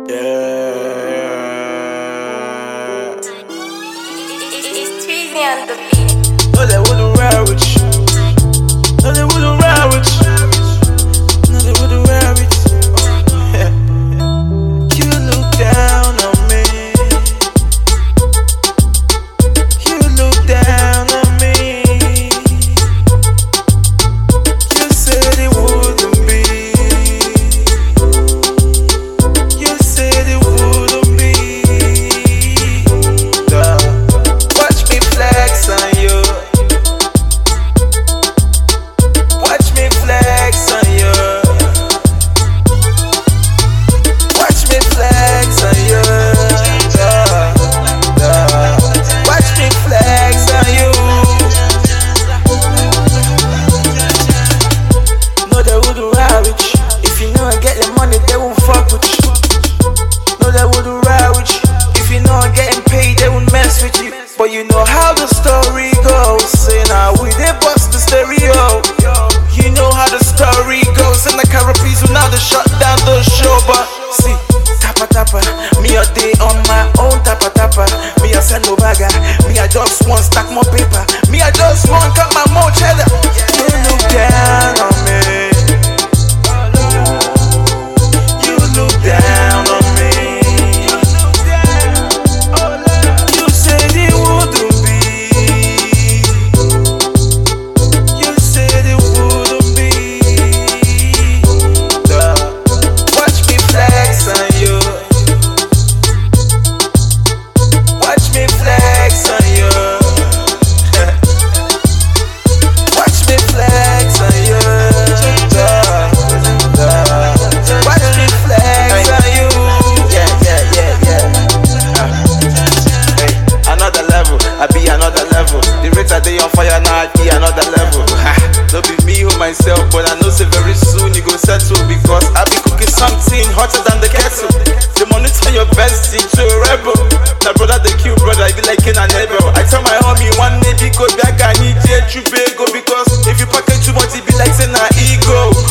Yeah. It's Tweezy on the beat. No, they wouldn't ride with you. No, they wouldn't ride with you. No, they wouldn't ride with you. You look down on me. You look down on me. You said it wouldn't be. You said it wouldn't be. Watch me flex on you. Watch me flex on you. Watch me flex on you. Watch me flex on you. No, they wouldn't ride with you. If you know I get the money, they won't fuck with you. No, they wouldn't ride with you. If you know I'm getting paid, they won't mess with you. But you know how the story goes. Say now we they bust the stereo. You know how the story goes. And the Carappies will now they shut down the show. But see, tappa tappa, me a day on my own tappa tappa. Me a send no bagger. Me I just want stack more paper. Me I just want cut my more cheddar. You look down on me. You look down on me. You said it wouldn't be. You said it wouldn't be. Watch me flex on you. Watch me flex on you. Watch me flex on you. Watch me flex on you. Yeah. Hey, another level. I be another level. The rate I day on fire now, I be another level. Don't be me who myself, but I know say very soon you go settle because I be cooking something hotter than the kettle. The money turn your bestie to a rebel. My brother the cute brother, I be like Ken and Abel. I tell my homie one day because back I need to go because if you package too much, it be like saying na ego.